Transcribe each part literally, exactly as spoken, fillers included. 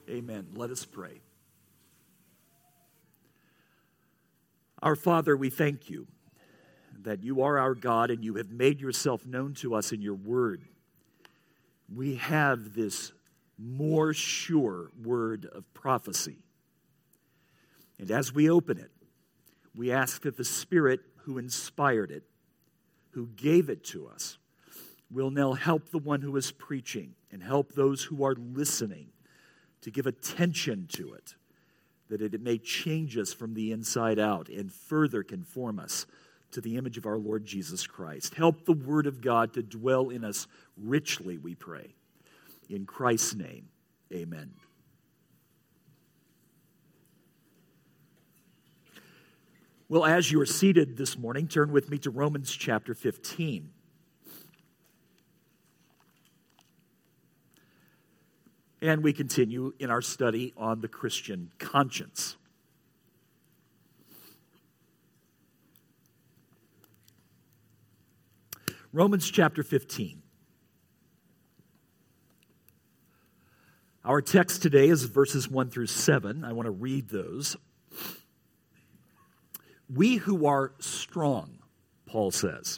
Amen. Let us pray. Our Father, we thank you that you are our God and you have made yourself known to us in your word. We have this more sure word of prophecy. And as we open it, we ask that the Spirit who inspired it, who gave it to us, will now help the one who is preaching and help those who are listening to give attention to it, that it may change us from the inside out and further conform us to the image of our Lord Jesus Christ. Help the Word of God to dwell in us richly, we pray. In Christ's name, amen. Well, as you are seated this morning, turn with me to Romans chapter fifteen. And we continue in our study on the Christian conscience. Romans chapter fifteen. Our text today is verses one through seven. I want to read those. We who are strong, Paul says,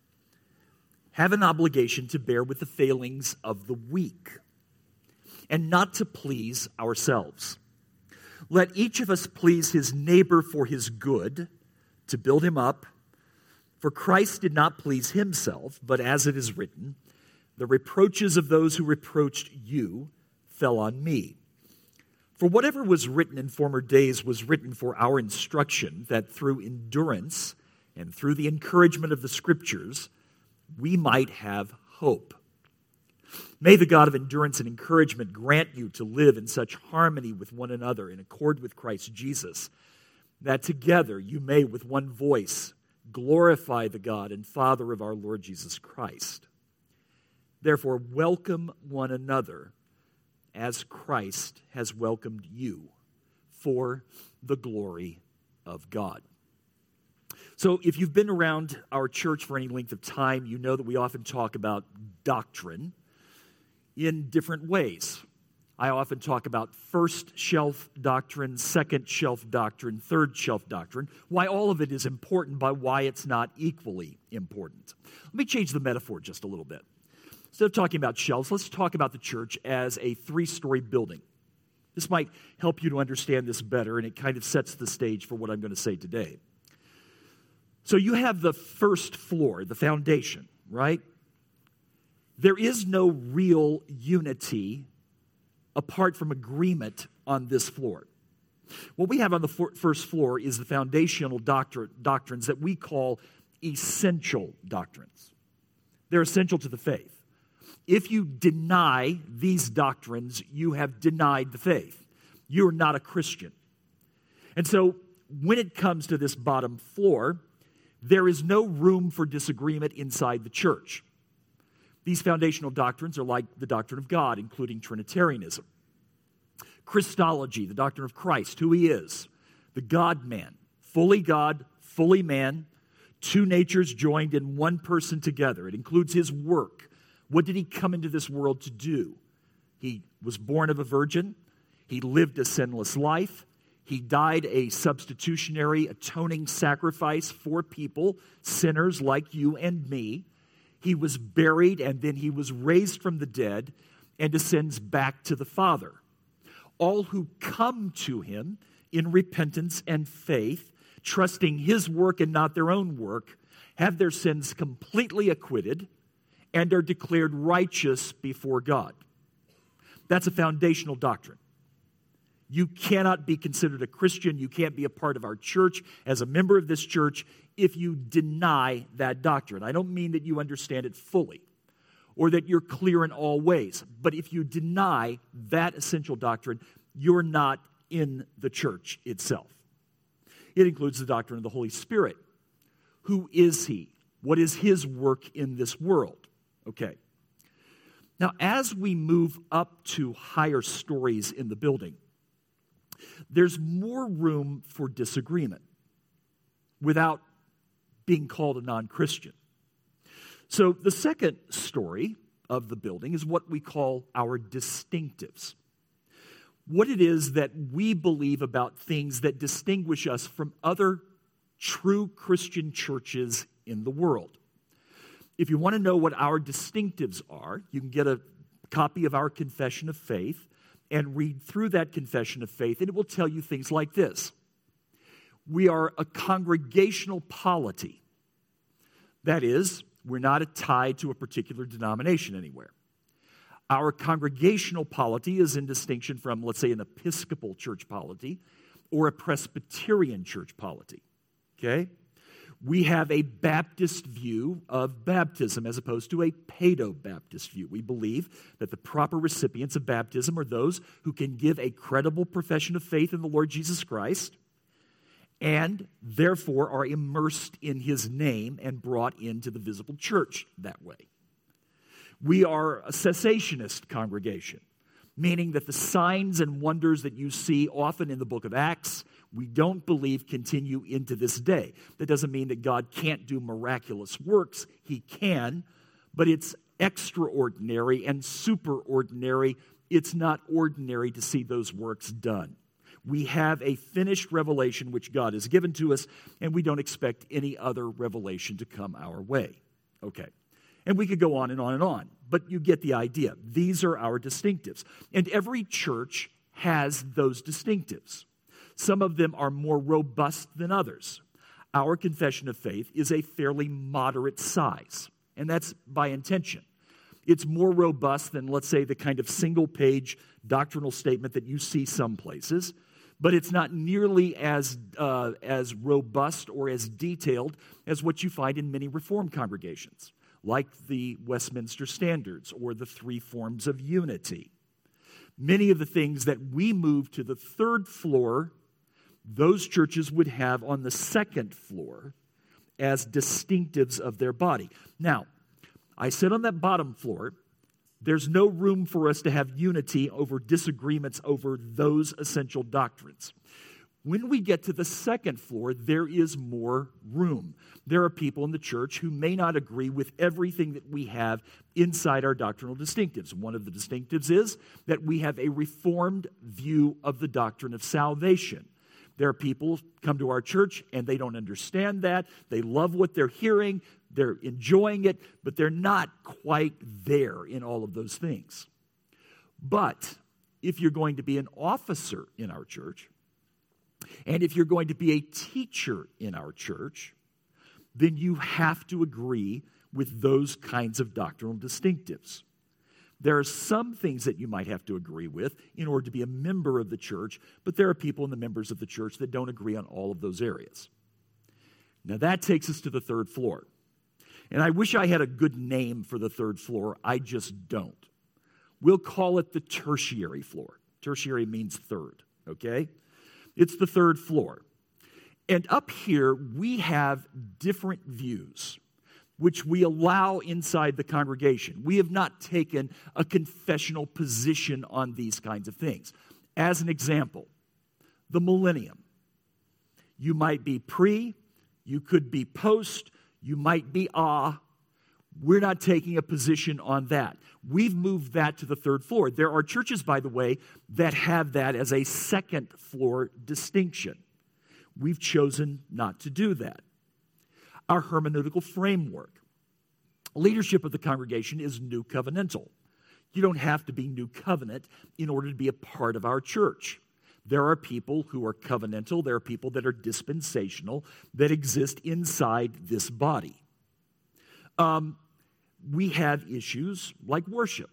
have an obligation to bear with the failings of the weak, and not to please ourselves. Let each of us please his neighbor for his good, to build him up. For Christ did not please himself, but as it is written, the reproaches of those who reproached you fell on me. For whatever was written in former days was written for our instruction, that through endurance and through the encouragement of the Scriptures, we might have hope. May the God of endurance and encouragement grant you to live in such harmony with one another in accord with Christ Jesus, that together you may with one voice glorify the God and Father of our Lord Jesus Christ. Therefore, welcome one another as Christ has welcomed you for the glory of God. So if you've been around our church for any length of time, you know that we often talk about doctrine in different ways. I often talk about first shelf doctrine, second shelf doctrine, third shelf doctrine, why all of it is important, but why it's not equally important. Let me change the metaphor just a little bit. Instead of talking about shelves, let's talk about the church as a three-story building. This might help you to understand this better, and it kind of sets the stage for what I'm going to say today. So you have the first floor, the foundation, right? There is no real unity apart from agreement on this floor. What we have on the first floor is the foundational doctrine, doctrines that we call essential doctrines. They're essential to the faith. If you deny these doctrines, you have denied the faith. You're not a Christian. And so when it comes to this bottom floor, there is no room for disagreement inside the church. These foundational doctrines are like the doctrine of God, including Trinitarianism. Christology, the doctrine of Christ, who he is, the God-man, fully God, fully man, two natures joined in one person together. It includes his work. What did he come into this world to do? He was born of a virgin. He lived a sinless life. He died a substitutionary, atoning sacrifice for people, sinners like you and me. He was buried, and then he was raised from the dead and ascends back to the Father. All who come to him in repentance and faith, trusting his work and not their own work, have their sins completely acquitted and are declared righteous before God. That's a foundational doctrine. You cannot be considered a Christian. You can't be a part of our church as a member of this church if you deny that doctrine. I don't mean that you understand it fully or that you're clear in all ways. But if you deny that essential doctrine, you're not in the church itself. It includes the doctrine of the Holy Spirit. Who is he? What is his work in this world? Okay. Now, as we move up to higher stories in the building, there's more room for disagreement without being called a non-Christian. So the second story of the building is what we call our distinctives. what it is that we believe about things that distinguish us from other true Christian churches in the world. If you want to know what our distinctives are, you can get a copy of our Confession of Faith and read through that Confession of Faith, and it will tell you things like this. We are a congregational polity. That is, we're not tied to a particular denomination anywhere. Our congregational polity is in distinction from, let's say, an Episcopal church polity or a Presbyterian church polity. Okay? We have a Baptist view of baptism as opposed to a Paedo-Baptist view. We believe that the proper recipients of baptism are those who can give a credible profession of faith in the Lord Jesus Christ and therefore are immersed in his name and brought into the visible church that way. We are a cessationist congregation, meaning that the signs and wonders that you see often in the book of Acts, we don't believe continue into this day. That doesn't mean that God can't do miraculous works. He can, but it's extraordinary and superordinary. It's not ordinary to see those works done. We have a finished revelation which God has given to us, and we don't expect any other revelation to come our way. Okay. And we could go on and on and on, but you get the idea. These are our distinctives. And every church has those distinctives. Some of them are more robust than others. Our Confession of Faith is a fairly moderate size, and that's by intention. It's more robust than, let's say, the kind of single-page doctrinal statement that you see some places, but it's not nearly as, uh, as robust or as detailed as what you find in many Reformed congregations, like the Westminster Standards or the Three Forms of Unity. Many of the things that we move to the third floor, those churches would have on the second floor as distinctives of their body. Now, I said on that bottom floor, there's no room for us to have unity over disagreements over those essential doctrines. When we get to the second floor, there is more room. There are people in the church who may not agree with everything that we have inside our doctrinal distinctives. One of the distinctives is that we have a reformed view of the doctrine of salvation. There are people who come to our church and they don't understand that. They love what they're hearing. They're enjoying it, but they're not quite there in all of those things. But if you're going to be an officer in our church, and if you're going to be a teacher in our church, then you have to agree with those kinds of doctrinal distinctives. There are some things that you might have to agree with in order to be a member of the church, but there are people in the members of the church that don't agree on all of those areas. Now that takes us to the third floor. And I wish I had a good name for the third floor. I just don't. We'll call it the tertiary floor. Tertiary means third, okay? It's the third floor. And up here, we have different views, which we allow inside the congregation. We have not taken a confessional position on these kinds of things. As an example, the millennium. You might be pre, you could be post, you might be ah. We're not taking a position on that. We've moved that to the third floor. There are churches, by the way, that have that as a second floor distinction. We've chosen not to do that. Our hermeneutical framework. Leadership of the congregation is new covenantal. You don't have to be new covenant in order to be a part of our church. There are people who are covenantal. There are people that are dispensational that exist inside this body. Um, we have issues like worship.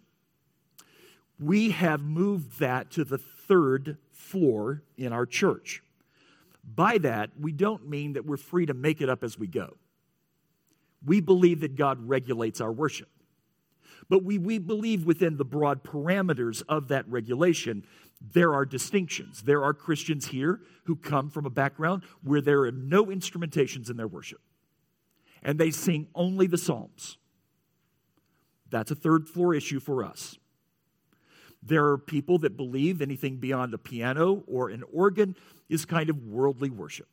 We have moved that to the third floor in our church. By that, we don't mean that we're free to make it up as we go. We believe that God regulates our worship. But we, we believe within the broad parameters of that regulation, there are distinctions. There are Christians here who come from a background where there are no instrumentations in their worship. And they sing only the Psalms. That's a third floor issue for us. There are people that believe anything beyond a piano or an organ is kind of worldly worship.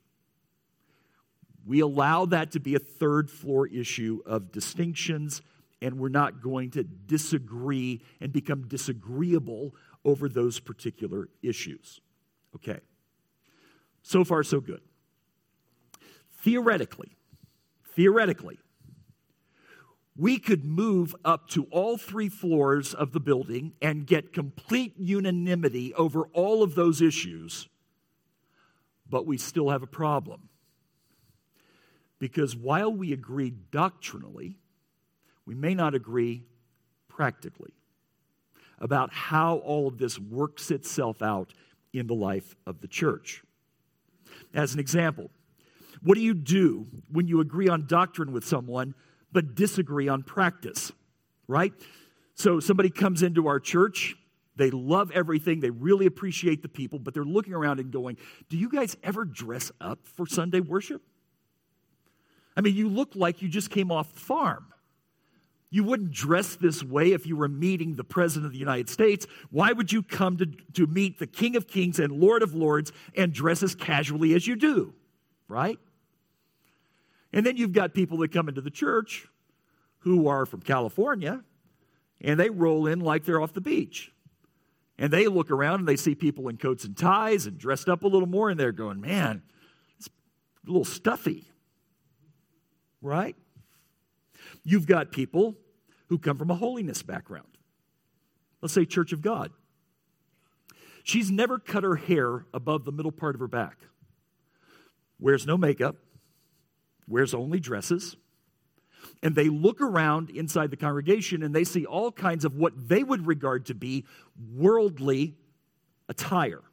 We allow that to be a third floor issue of distinctions, and we're not going to disagree and become disagreeable over those particular issues. Okay. So far, so good. Theoretically, theoretically, we could move up to all three floors of the building and get complete unanimity over all of those issues, but we still have a problem. Because while we agree doctrinally, we may not agree practically about how all of this works itself out in the life of the church. As an example, what do you do when you agree on doctrine with someone but disagree on practice, right? So somebody comes into our church, they love everything, they really appreciate the people, but they're looking around and going, do you guys ever dress up for Sunday worship? I mean, you look like you just came off the farm. You wouldn't dress this way if you were meeting the President of the United States. Why would you come to, to meet the King of Kings and Lord of Lords and dress as casually as you do, right? And then you've got people that come into the church who are from California, and they roll in like they're off the beach. And they look around and they see people in coats and ties and dressed up a little more, and they're going, man, it's a little stuffy, right? You've got people who come from a holiness background. Let's say Church of God. She's never cut her hair above the middle part of her back. Wears no makeup. Wears only dresses. And they look around inside the congregation and they see all kinds of what they would regard to be worldly attire.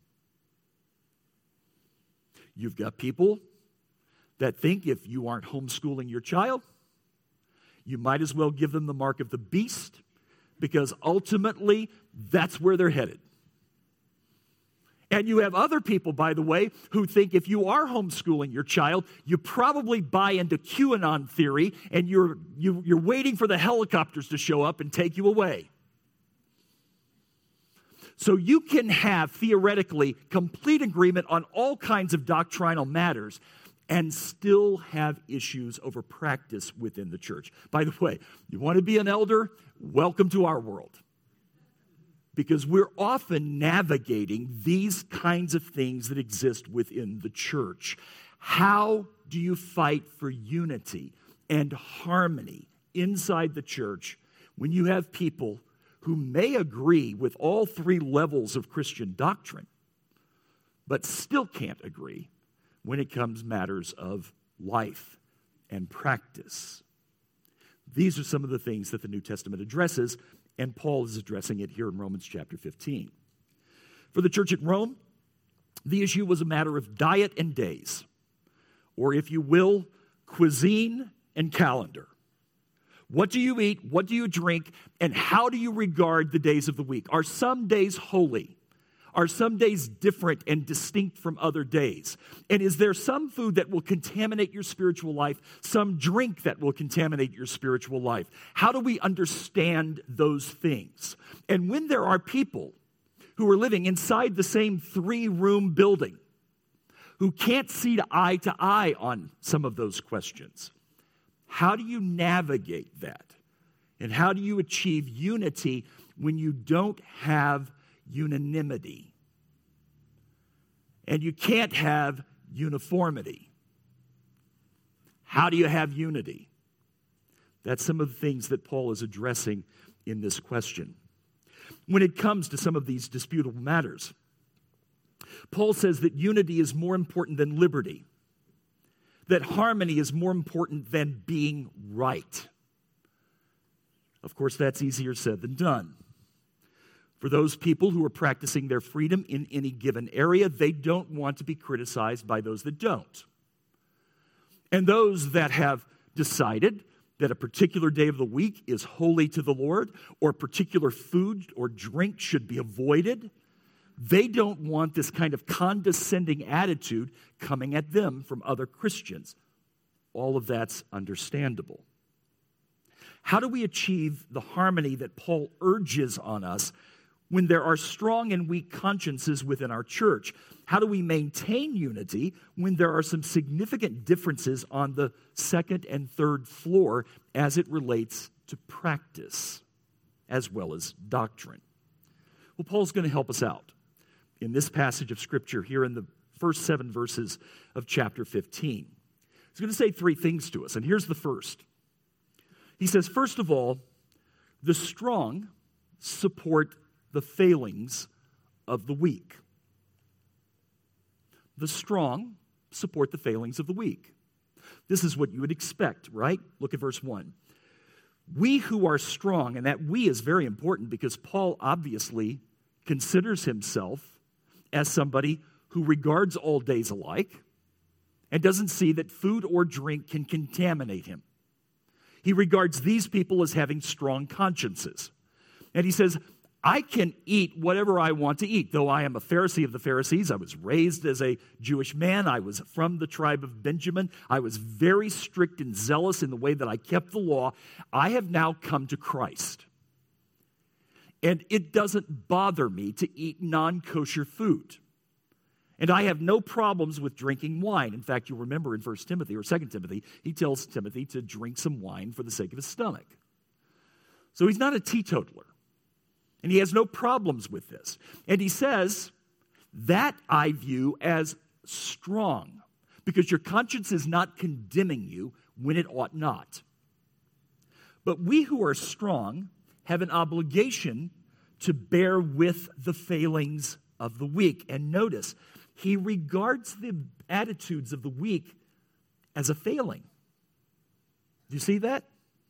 You've got people that think if you aren't homeschooling your child, you might as well give them the mark of the beast, because ultimately that's where they're headed. And you have other people, by the way, who think if you are homeschooling your child, you probably buy into QAnon theory and you're, you, you're waiting for the helicopters to show up and take you away. So you can have, theoretically, complete agreement on all kinds of doctrinal matters and still have issues over practice within the church. By the way, you want to be an elder? Welcome to our world. Because we're often navigating these kinds of things that exist within the church. How do you fight for unity and harmony inside the church when you have people who may agree with all three levels of Christian doctrine, but still can't agree when it comes matters of life and practice? These are some of the things that the New Testament addresses, and Paul is addressing it here in Romans chapter fifteen. For the church at Rome, the issue was a matter of diet and days, or if you will, cuisine and calendar. What do you eat? What do you drink? And how do you regard the days of the week? Are some days holy? Are some days different and distinct from other days? And is there some food that will contaminate your spiritual life, some drink that will contaminate your spiritual life? How do we understand those things? And when there are people who are living inside the same three-room building who can't see eye to eye on some of those questions, how do you navigate that? And how do you achieve unity when you don't have unanimity? And you can't have uniformity. How do you have unity? That's some of the things that Paul is addressing in this question. When it comes to some of these disputable matters, Paul says that unity is more important than liberty, that harmony is more important than being right. Of course, that's easier said than done. For those people who are practicing their freedom in any given area, they don't want to be criticized by those that don't. And those that have decided that a particular day of the week is holy to the Lord, or particular food or drink should be avoided, they don't want this kind of condescending attitude coming at them from other Christians. All of that's understandable. How do we achieve the harmony that Paul urges on us when there are strong and weak consciences within our church? How do we maintain unity when there are some significant differences on the second and third floor as it relates to practice as well as doctrine? Well, Paul's going to help us out in this passage of Scripture here in the first seven verses of chapter fifteen. He's going to say three things to us, and here's the first. He says, first of all, the strong support the failings of the weak. The strong support the failings of the weak. This is what you would expect, right? Look at verse one. We who are strong, and that we is very important because Paul obviously considers himself as somebody who regards all days alike and doesn't see that food or drink can contaminate him. He regards these people as having strong consciences. And he says, I can eat whatever I want to eat. Though I am a Pharisee of the Pharisees, I was raised as a Jewish man. I was from the tribe of Benjamin. I was very strict and zealous in the way that I kept the law. I have now come to Christ. And it doesn't bother me to eat non-kosher food. And I have no problems with drinking wine. In fact, you'll remember in First Timothy or Second Timothy, he tells Timothy to drink some wine for the sake of his stomach. So he's not a teetotaler. And he has no problems with this. And he says, that I view as strong, because your conscience is not condemning you when it ought not. But we who are strong have an obligation to bear with the failings of the weak. And notice, he regards the attitudes of the weak as a failing. Do you see that?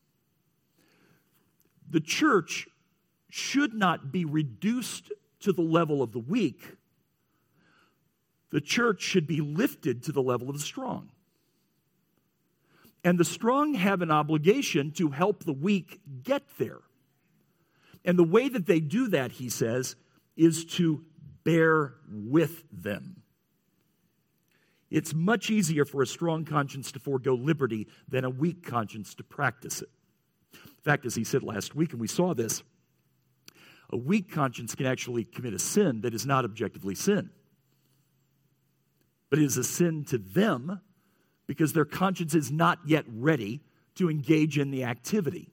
The church should not be reduced to the level of the weak. The church should be lifted to the level of the strong. And the strong have an obligation to help the weak get there. And the way that they do that, he says, is to bear with them. It's much easier for a strong conscience to forego liberty than a weak conscience to practice it. In fact, as he said last week, and we saw this, a weak conscience can actually commit a sin that is not objectively sin. But it is a sin to them because their conscience is not yet ready to engage in the activity.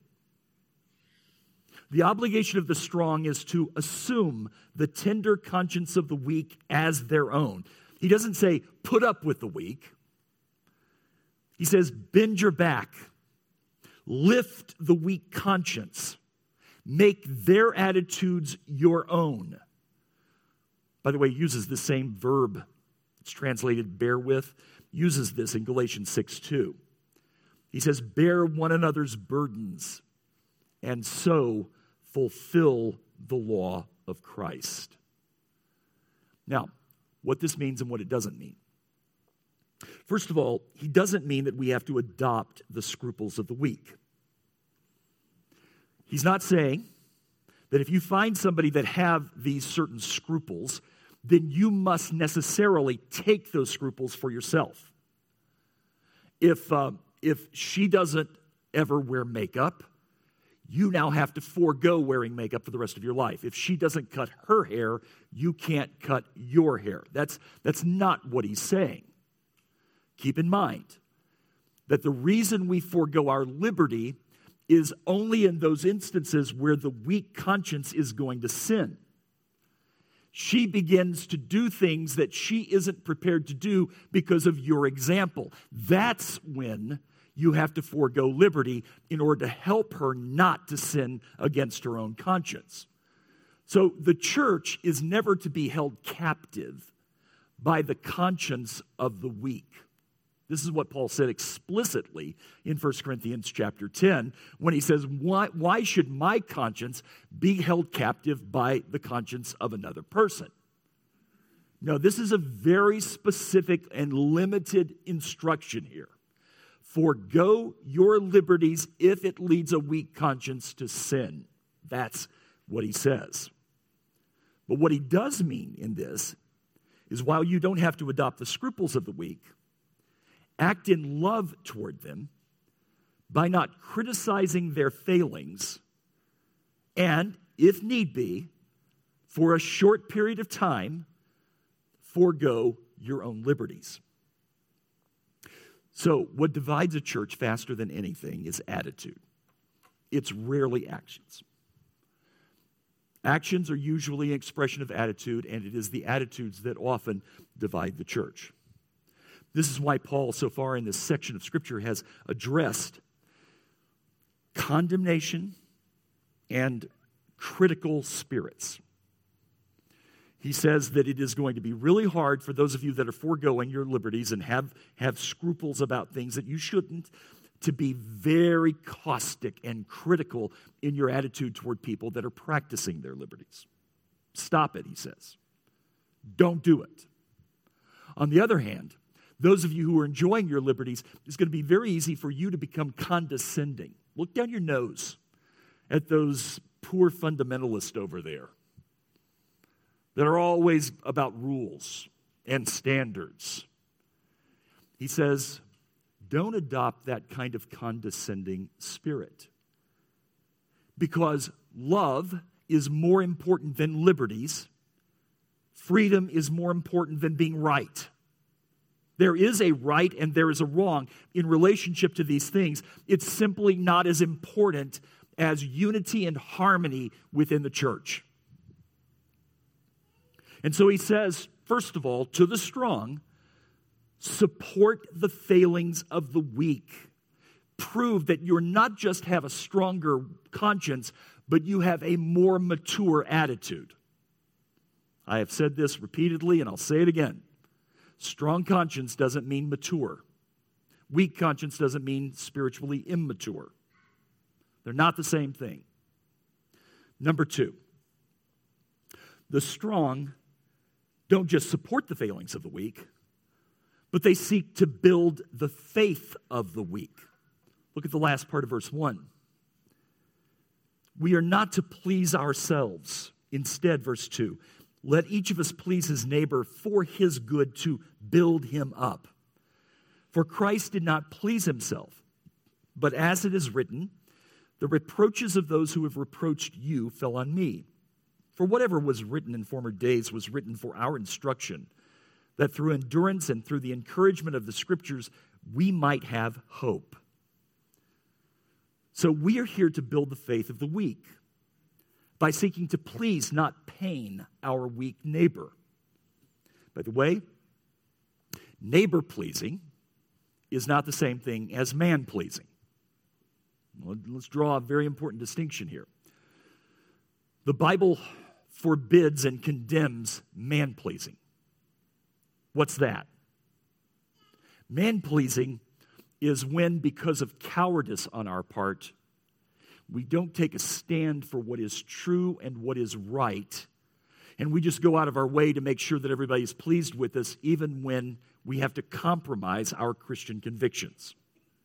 The obligation of the strong is to assume the tender conscience of the weak as their own. He doesn't say, put up with the weak. He says, bend your back. Lift the weak conscience. Make their attitudes your own. By the way, he uses the same verb. It's translated bear with. Uses this in Galatians six two. He says, bear one another's burdens and so fulfill the law of Christ. Now, what this means and what it doesn't mean. First of all, he doesn't mean that we have to adopt the scruples of the weak. He's not saying that if you find somebody that have these certain scruples, then you must necessarily take those scruples for yourself. If, uh, if she doesn't ever wear makeup, you now have to forego wearing makeup for the rest of your life. If she doesn't cut her hair, you can't cut your hair. That's, that's not what he's saying. Keep in mind that the reason we forego our liberty is only in those instances where the weak conscience is going to sin. She begins to do things that she isn't prepared to do because of your example. That's when you have to forego liberty in order to help her not to sin against her own conscience. So the church is never to be held captive by the conscience of the weak. This is what Paul said explicitly in First Corinthians chapter ten when he says, why, why should my conscience be held captive by the conscience of another person? No, this is a very specific and limited instruction here. Forgo your liberties if it leads a weak conscience to sin. That's what he says. But what he does mean in this is while you don't have to adopt the scruples of the weak, act in love toward them by not criticizing their failings and, if need be, for a short period of time, forego your own liberties. So, what divides a church faster than anything is attitude. It's rarely actions. Actions are usually an expression of attitude, and it is the attitudes that often divide the church. This is why Paul, so far in this section of Scripture, has addressed condemnation and critical spirits. He says that it is going to be really hard for those of you that are foregoing your liberties and have, have scruples about things that you shouldn't, to be very caustic and critical in your attitude toward people that are practicing their liberties. Stop it, he says. Don't do it. On the other hand, those of you who are enjoying your liberties, it's going to be very easy for you to become condescending. Look down your nose at those poor fundamentalists over there that are always about rules and standards. He says, don't adopt that kind of condescending spirit, because love is more important than liberties. Freedom is more important than being right. There is a right and there is a wrong in relationship to these things. It's simply not as important as unity and harmony within the church. And so he says, first of all, to the strong, support the failings of the weak. Prove that you're not just have a stronger conscience, but you have a more mature attitude. I have said this repeatedly, and I'll say it again. Strong conscience doesn't mean mature. Weak conscience doesn't mean spiritually immature. They're not the same thing. Number two, the strong don't just support the failings of the weak, but they seek to build the faith of the weak. Look at the last part of verse one. We are not to please ourselves. Instead, verse two, let each of us please his neighbor for his good, to build him up. For Christ did not please himself, but as it is written, the reproaches of those who have reproached you fell on me. For whatever was written in former days was written for our instruction, that through endurance and through the encouragement of the Scriptures, we might have hope. So we are here to build the faith of the weak by seeking to please, not pain, our weak neighbor. By the way, neighbor-pleasing is not the same thing as man-pleasing. Well, let's draw a very important distinction here. The Bible forbids and condemns man-pleasing. What's that? Man-pleasing is when, because of cowardice on our part, we don't take a stand for what is true and what is right, and we just go out of our way to make sure that everybody is pleased with us, even when we have to compromise our Christian convictions.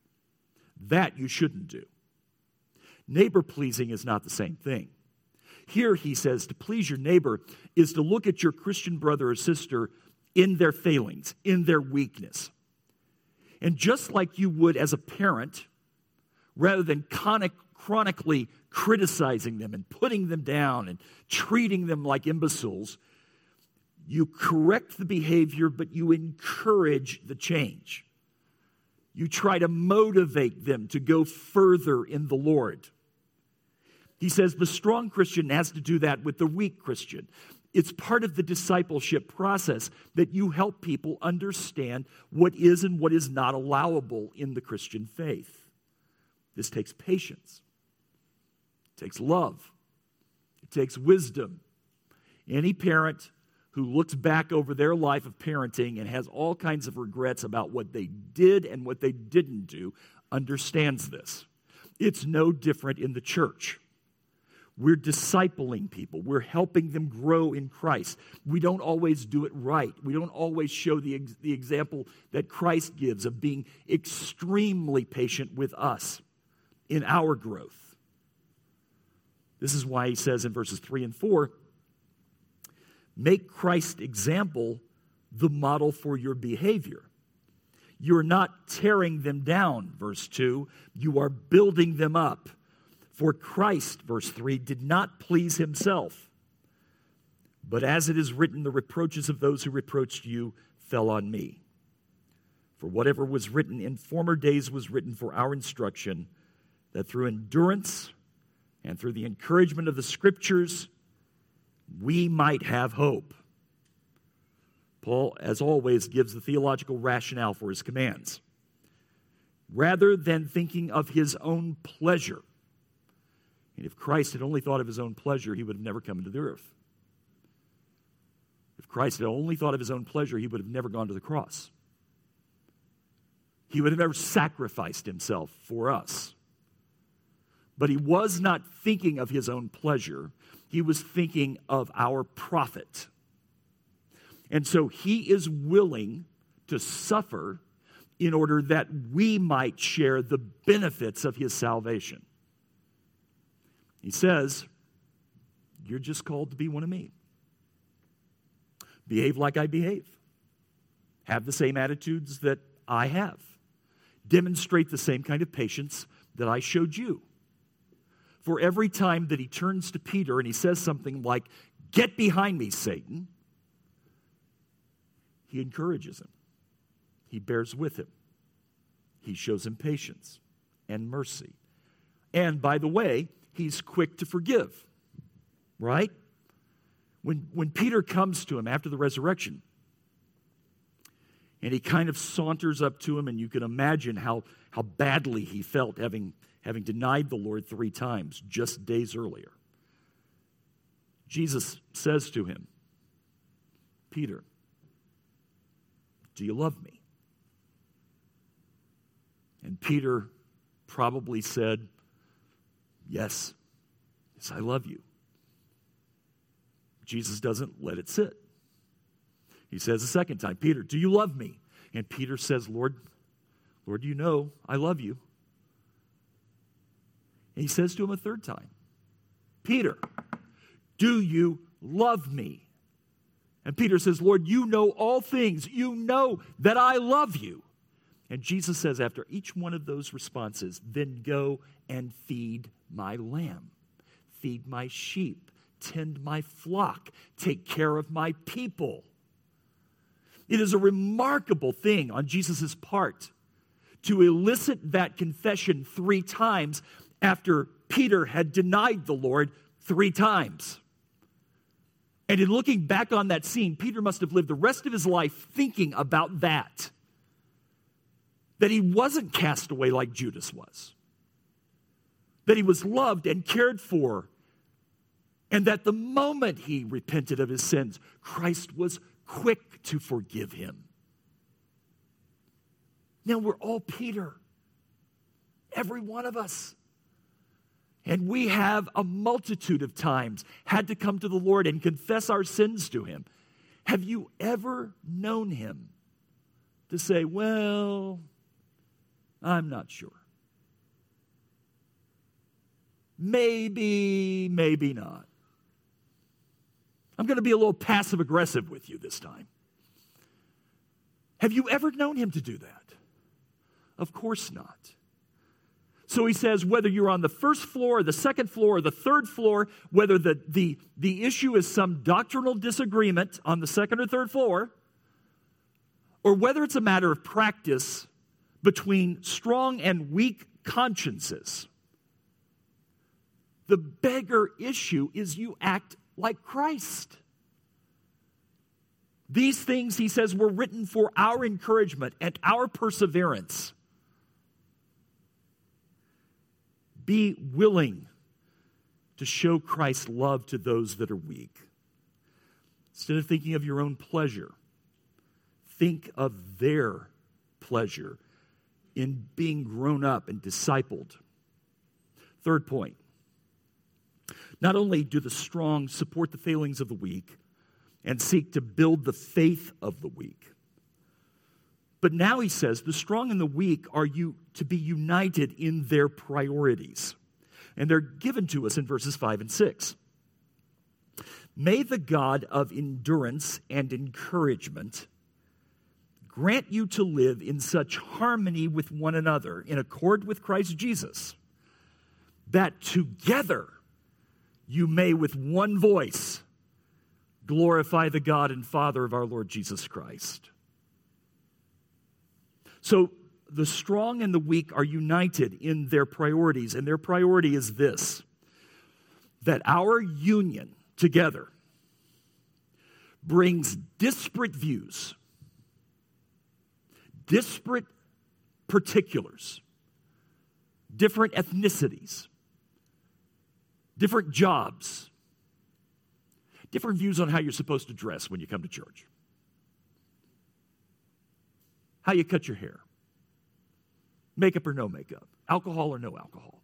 That you shouldn't do. Neighbor-pleasing is not the same thing. Here, he says, to please your neighbor is to look at your Christian brother or sister in their failings, in their weakness. And just like you would as a parent, rather than chronic, chronically criticizing them and putting them down and treating them like imbeciles, you correct the behavior, but you encourage the change. You try to motivate them to go further in the Lord. He says the strong Christian has to do that with the weak Christian. It's part of the discipleship process that you help people understand what is and what is not allowable in the Christian faith. This takes patience. It takes love. It takes wisdom. Any parent who looks back over their life of parenting and has all kinds of regrets about what they did and what they didn't do understands this. It's no different in the church. We're discipling people. We're helping them grow in Christ. We don't always do it right. We don't always show the, ex- the example that Christ gives of being extremely patient with us in our growth. This is why he says in verses three and four, make Christ's example the model for your behavior. You're not tearing them down, verse two. You are building them up. For Christ, verse three, did not please himself. But as it is written, the reproaches of those who reproached you fell on me. For whatever was written in former days was written for our instruction, that through endurance and through the encouragement of the Scriptures, we might have hope. Paul, as always, gives the theological rationale for his commands. Rather than thinking of his own pleasure, and if Christ had only thought of his own pleasure, he would have never come into the earth. If Christ had only thought of his own pleasure, he would have never gone to the cross. He would have never sacrificed himself for us. But he was not thinking of his own pleasure. He was thinking of our profit. And so he is willing to suffer in order that we might share the benefits of his salvation. He says, you're just called to be one of me. Behave like I behave. Have the same attitudes that I have. Demonstrate the same kind of patience that I showed you. For every time that he turns to Peter and he says something like, "Get behind me, Satan," he encourages him. He bears with him. He shows him patience and mercy. And by the way, he's quick to forgive, right? When, when Peter comes to him after the resurrection, and he kind of saunters up to him, and you can imagine how, how badly he felt having, having denied the Lord three times just days earlier. Jesus says to him, "Peter, do you love me?" And Peter probably said, "Yes, yes, I love you." Jesus doesn't let it sit. He says a second time, "Peter, do you love me?" And Peter says, Lord, Lord, you know I love you." And he says to him a third time, "Peter, do you love me?" And Peter says, "Lord, you know all things. You know that I love you." And Jesus says after each one of those responses, "Then go and feed my lamb, feed my sheep, tend my flock, take care of my people." It is a remarkable thing on Jesus' part to elicit that confession three times after Peter had denied the Lord three times. And in looking back on that scene, Peter must have lived the rest of his life thinking about that. That he wasn't cast away like Judas was. That he was loved and cared for. And that the moment he repented of his sins, Christ was quick to forgive him. Now we're all Peter. Every one of us. And we have a multitude of times had to come to the Lord and confess our sins to him. Have you ever known him to say, "Well, I'm not sure. Maybe, maybe not. I'm going to be a little passive-aggressive with you this time"? Have you ever known him to do that? Of course not. So he says, whether you're on the first floor, or the second floor, or the third floor, whether the, the, the issue is some doctrinal disagreement on the second or third floor, or whether it's a matter of practice between strong and weak consciences, the bigger issue is you act like Christ. These things, he says, were written for our encouragement and our perseverance. Be willing to show Christ's love to those that are weak. Instead of thinking of your own pleasure, think of their pleasure in being grown up and discipled. Third point. Not only do the strong support the failings of the weak and seek to build the faith of the weak, but now he says the strong and the weak are you to be united in their priorities. And they're given to us in verses five and six. May the God of endurance and encouragement grant you to live in such harmony with one another, in accord with Christ Jesus, that together you may with one voice glorify the God and Father of our Lord Jesus Christ. So the strong and the weak are united in their priorities, and their priority is this: that our union together brings disparate views, disparate particulars, different ethnicities, different jobs, different views on how you're supposed to dress when you come to church, how you cut your hair, makeup or no makeup, alcohol or no alcohol.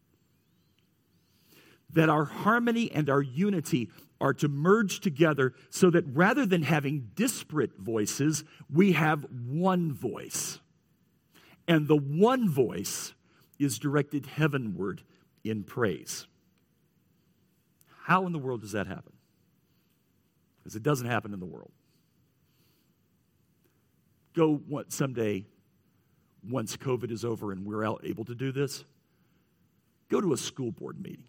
That our harmony and our unity are to merge together so that rather than having disparate voices, we have one voice. And the one voice is directed heavenward in praise. How in the world does that happen? Because it doesn't happen in the world. Go someday, once COVID is over and we're out able to do this, go to a school board meeting.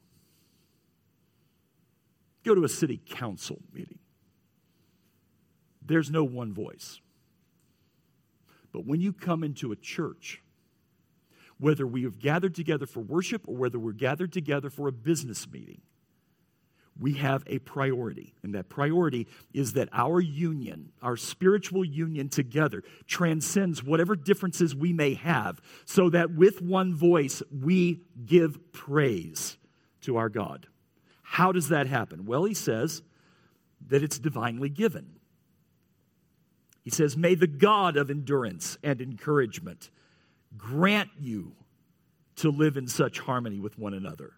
Go to a city council meeting. There's no one voice. But when you come into a church, whether we have gathered together for worship or whether we're gathered together for a business meeting, we have a priority. And that priority is that our union, our spiritual union together, transcends whatever differences we may have, so that with one voice we give praise to our God. How does that happen? Well, he says that it's divinely given. He says, may the God of endurance and encouragement grant you to live in such harmony with one another.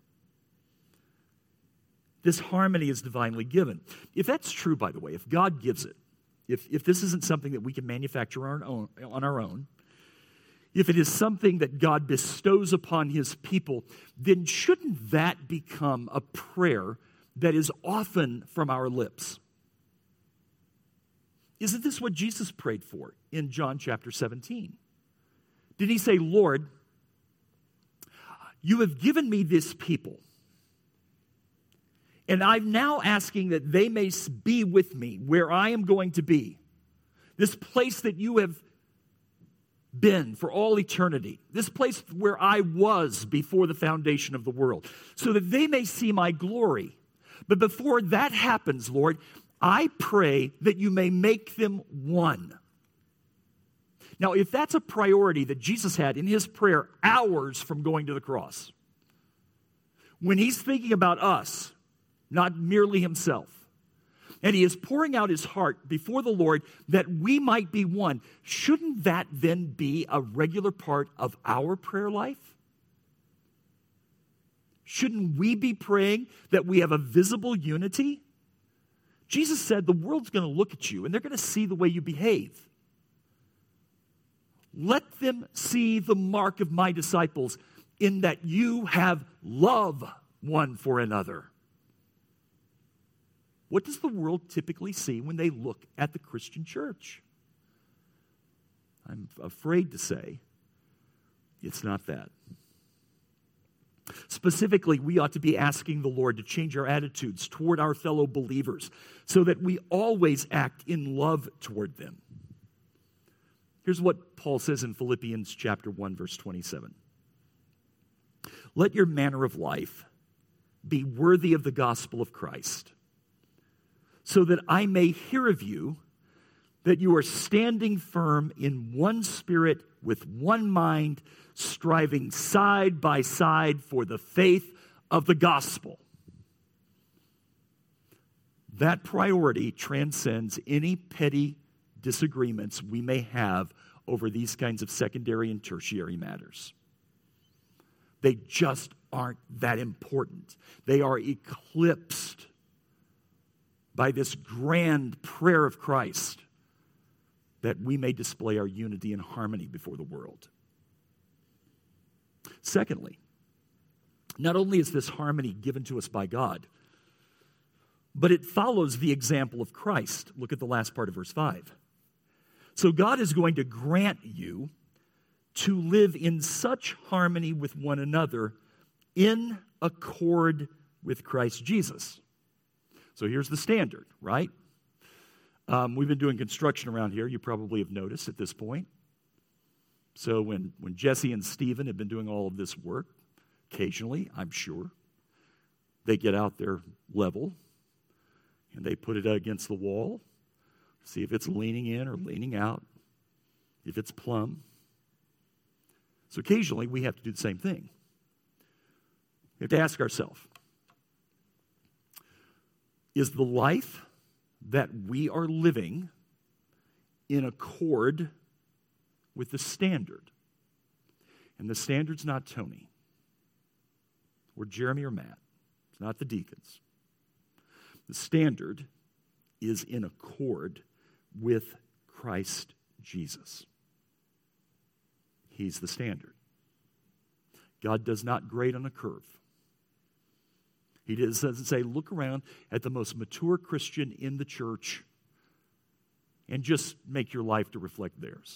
This harmony is divinely given. If that's true, by the way, if God gives it, if, if this isn't something that we can manufacture on our own, on our own, if it is something that God bestows upon his people, then shouldn't that become a prayer that is often from our lips? Isn't this what Jesus prayed for in John chapter seventeen? Did he say, Lord, you have given me this people, and I'm now asking that they may be with me where I am going to be, this place that you have been for all eternity, this place where I was before the foundation of the world, so that they may see my glory. But before that happens, Lord, I pray that you may make them one. Now, if that's a priority that Jesus had in his prayer hours from going to the cross, when he's thinking about us, not merely himself, and he is pouring out his heart before the Lord that we might be one, shouldn't that then be a regular part of our prayer life? Shouldn't we be praying that we have a visible unity? Jesus said the world's going to look at you and they're going to see the way you behave. Let them see the mark of my disciples in that you have love one for another. What does the world typically see when they look at the Christian church? I'm afraid to say it's not that. Specifically, we ought to be asking the Lord to change our attitudes toward our fellow believers so that we always act in love toward them. Here's what Paul says in Philippians chapter one, verse twenty-seven. Let your manner of life be worthy of the gospel of Christ, so that I may hear of you that you are standing firm in one spirit with one mind, striving side by side for the faith of the gospel. That priority transcends any petty disagreements we may have over these kinds of secondary and tertiary matters. They just aren't that important. They are eclipsed by this grand prayer of Christ that we may display our unity and harmony before the world. Secondly, not only is this harmony given to us by God, but it follows the example of Christ. Look at the last part of verse five. So God is going to grant you to live in such harmony with one another in accord with Christ Jesus. So here's the standard, right? Um, we've been doing construction around here. You probably have noticed at this point. So when, when Jesse and Stephen have been doing all of this work, occasionally, I'm sure, they get out their level and they put it against the wall See if it's leaning in or leaning out, if it's plumb. So occasionally we have to do the same thing. We have to ask ourselves, is the life that we are living in accord with the standard? And the standard's not Tony or Jeremy or Matt. It's not the deacons. The standard is in accord with Christ Jesus. He's the standard. God does not grade on a curve. He doesn't say, look around at the most mature Christian in the church and just make your life to reflect theirs.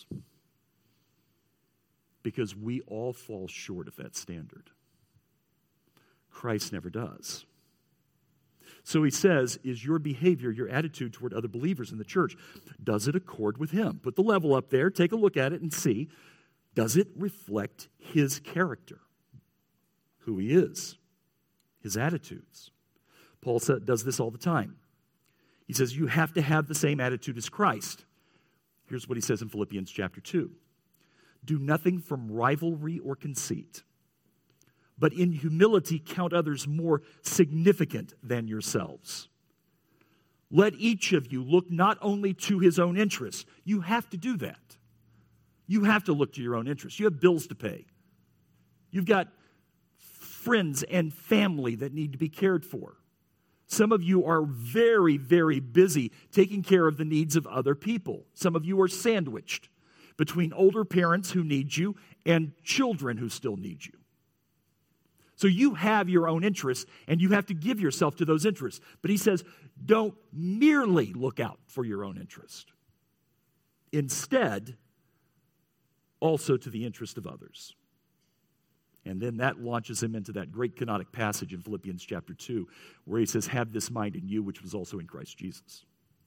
Because we all fall short of that standard. Christ never does. So he says, is your behavior, your attitude toward other believers in the church, does it accord with him? Put the level up there, take a look at it and see, does it reflect his character? Who he is, his attitudes. Paul said, does this all the time. He says, you have to have the same attitude as Christ. Here's what he says in Philippians chapter two. Do nothing from rivalry or conceit, but in humility count others more significant than yourselves. Let each of you look not only to his own interests. You have to do that. You have to look to your own interests. You have bills to pay. You've got friends and family that need to be cared for. Some of you are very, very busy taking care of the needs of other people. Some of you are sandwiched between older parents who need you and children who still need you. So you have your own interests, and you have to give yourself to those interests. But he says, don't merely look out for your own interest. Instead, also to the interest of others. And then that launches him into that great canonic passage in Philippians chapter two, where he says, have this mind in you, which was also in Christ Jesus.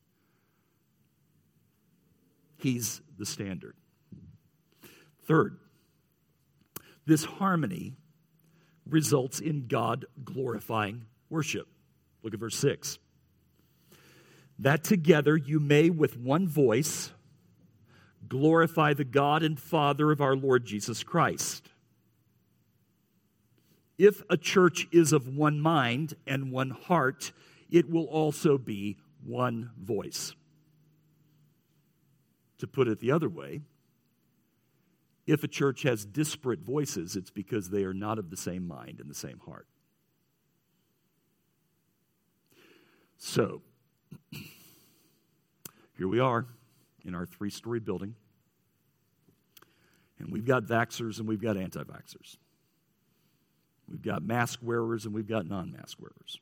He's the standard. Third, this harmony results in God glorifying worship. Look at verse six. That together you may with one voice glorify the God and Father of our Lord Jesus Christ. If a church is of one mind and one heart, it will also be one voice. To put it the other way, if a church has disparate voices, it's because they are not of the same mind and the same heart. So, here we are in our three-story building, and we've got vaxxers and we've got anti-vaxxers. We've got mask wearers and we've got non-mask wearers.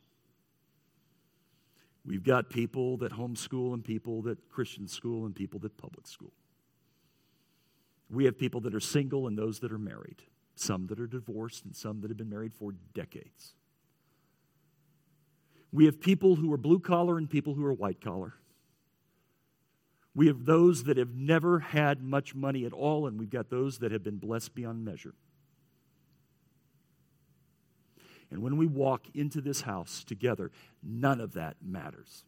We've got people that homeschool and people that Christian school and people that public school. We have people that are single and those that are married. Some that are divorced and some that have been married for decades. We have people who are blue collar and people who are white collar. We have those that have never had much money at all, and we've got those that have been blessed beyond measure. And when we walk into this house together, none of that matters.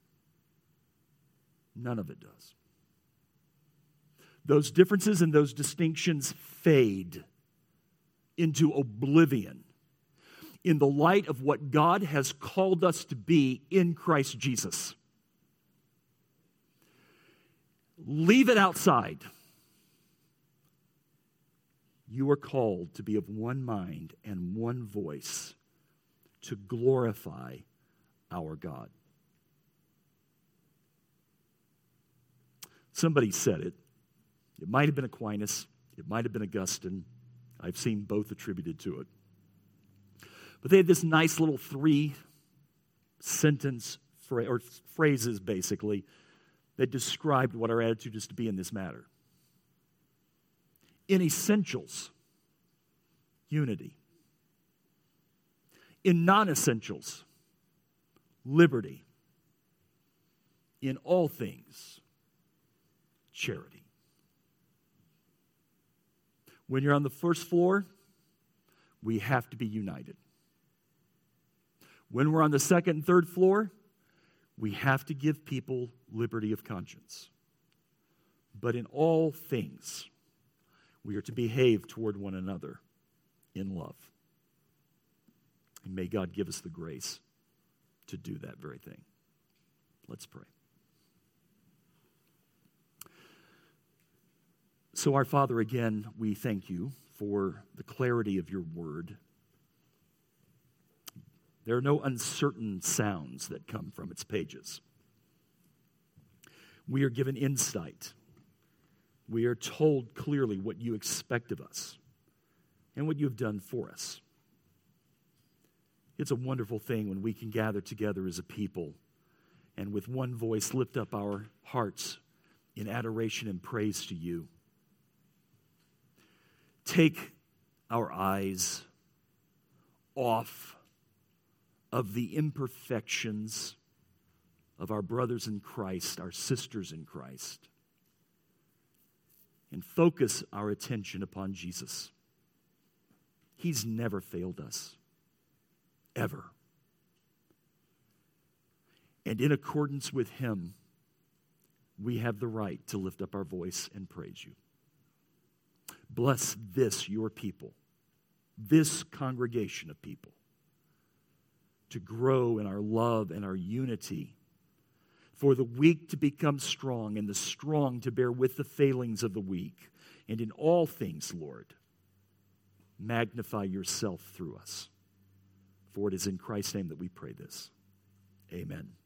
None of it does. Those differences and those distinctions fade into oblivion in the light of what God has called us to be in Christ Jesus. Leave it outside. You are called to be of one mind and one voice to glorify our God. Somebody said it. It might have been Aquinas. It might have been Augustine. I've seen both attributed to it. But they had this nice little three-sentence fra- or phrases, basically, that described what our attitude is to be in this matter. In essentials, unity. In non-essentials, liberty. In all things, charity. When you're on the first floor, we have to be united. When we're on the second and third floor, We have to give people liberty of conscience. But in all things, we are to behave toward one another in love. And may God give us the grace to do that very thing. Let's pray. So, our Father, again, we thank you for the clarity of your word. There are no uncertain sounds that come from its pages. We are given insight. We are told clearly what you expect of us and what you have done for us. It's a wonderful thing when we can gather together as a people and with one voice lift up our hearts in adoration and praise to you. Take our eyes off of the imperfections of our brothers in Christ, our sisters in Christ, and focus our attention upon Jesus. He's never failed us, ever. And in accordance with him, we have the right to lift up our voice and praise you. Bless this, your people, this congregation of people, to grow in our love and our unity, for the weak to become strong and the strong to bear with the failings of the weak. And in all things, Lord, magnify yourself through us. For it is in Christ's name that we pray this. Amen.